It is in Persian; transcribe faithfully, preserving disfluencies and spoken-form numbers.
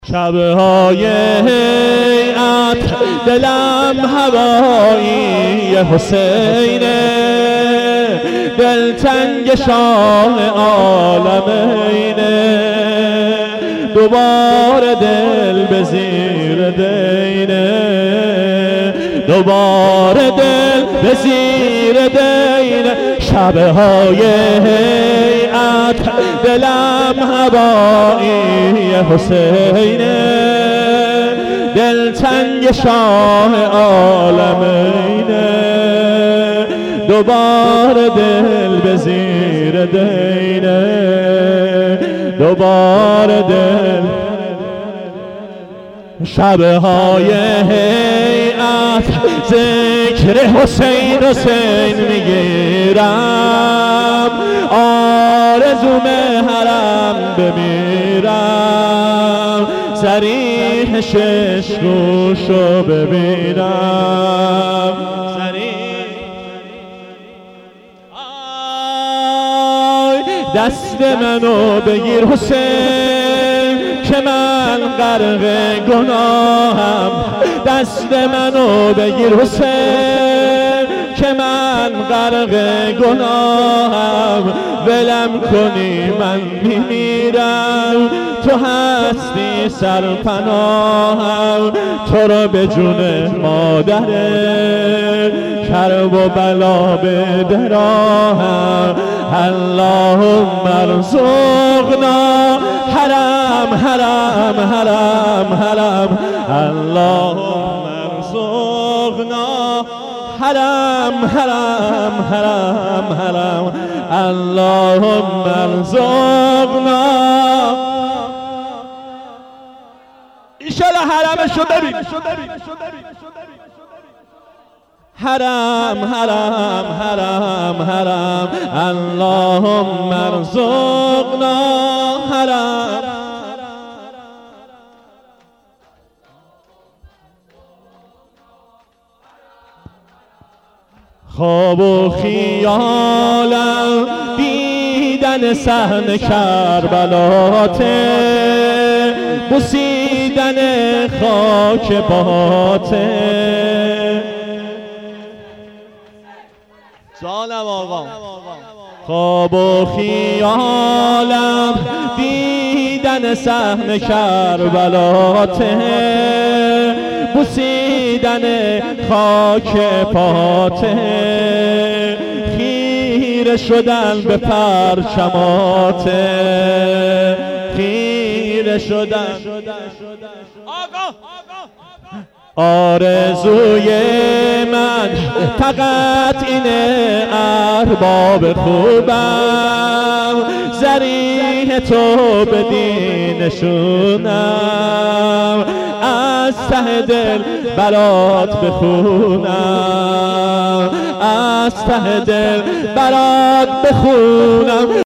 شبهای هیئت دلم هوایی حسینه، دلتنگ شاه عالمینه، دوباره دل به زیر دینه، دوباره دل به زیر دینه. شبهای هیئت دلم هوایی حسینه، دلتنگ شاه عالمینه، دوباره دل به زیر دینه، دوباره دل. شبهای هیئت ذکر حسین حسین میگیرم، آرزوم حرم بمیرم، صریح شش گوشو ببینم، دست منو بگیر حسین که من غرق گناهم، دست منو بگیر حسین که من غرق گناهم، ولم کنی من میمیرم، تو هستی سرپناهم، تو رو به جون مادره کرب و بلا به دراهم. اللهم ارزقنا حرم حرم حرم حرم، اللهم ارزقنا حرم حرم حرم حرم، اللهم ارزقنا. ایشالا حرمشو ببین، حرم حرم حرم حرم، اللهم ارزقنا حرم. خواب و خیالم دیدن صحن کربلاته، بوسیدن خاک باته، جانم آقا. خواب و خیالم دیدن صحن کربلاته، بوسیدن خاک پاته، خیره شدن به پرچماته، خیره شدن. آقا آرزوی من فقط اینه ارباب خوبم، ذریح تو بدینشونم، از ته دل برات بخونم، از ته دل برات بخونم.